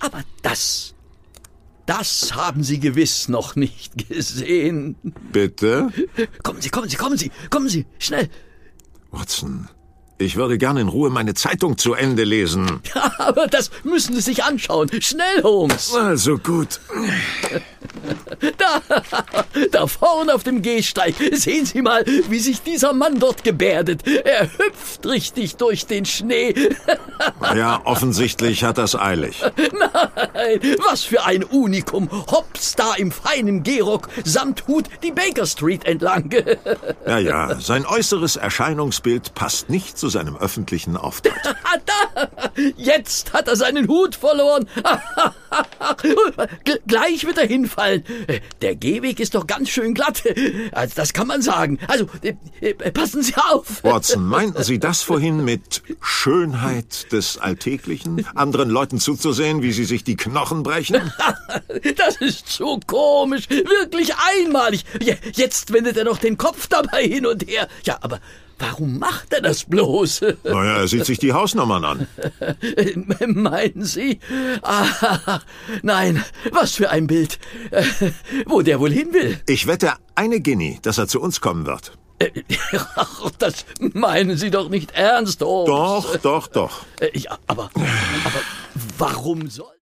Aber das haben Sie gewiss noch nicht gesehen. Bitte? Kommen Sie, schnell. Watson, ich würde gern in Ruhe meine Zeitung zu Ende lesen. Ja, aber das müssen Sie sich anschauen. Schnell, Holmes. Also gut. Da vorne auf dem Gehsteig. Sehen Sie mal, wie sich dieser Mann dort gebärdet. Er hüpft richtig durch den Schnee. Ja, offensichtlich hat das eilig. Nein, was für ein Unikum. Hops da im feinen Gehrock samt Hut die Baker Street entlang. Ja, sein äußeres Erscheinungsbild passt nicht zu seinem öffentlichen Auftritt. Jetzt hat er seinen Hut verloren. Gleich wird er hinfallen. Der Gehweg ist doch ganz schön glatt. Also, das kann man sagen. Also, passen Sie auf. Watson, meinten Sie das vorhin mit Schönheit des Alltäglichen? Anderen Leuten zuzusehen, wie sie sich die Knochen brechen? Das ist so komisch. Wirklich einmalig. Jetzt wendet er noch den Kopf dabei hin und her. Ja, aber warum macht er das bloß? Naja, er sieht sich die Hausnummern an. Meinen Sie? Nein, was für ein Bild. Wo der wohl hin will? Ich wette eine Guinea, dass er zu uns kommen wird. Ach, das meinen Sie doch nicht ernst, Holmes. Doch. Ja, aber warum soll...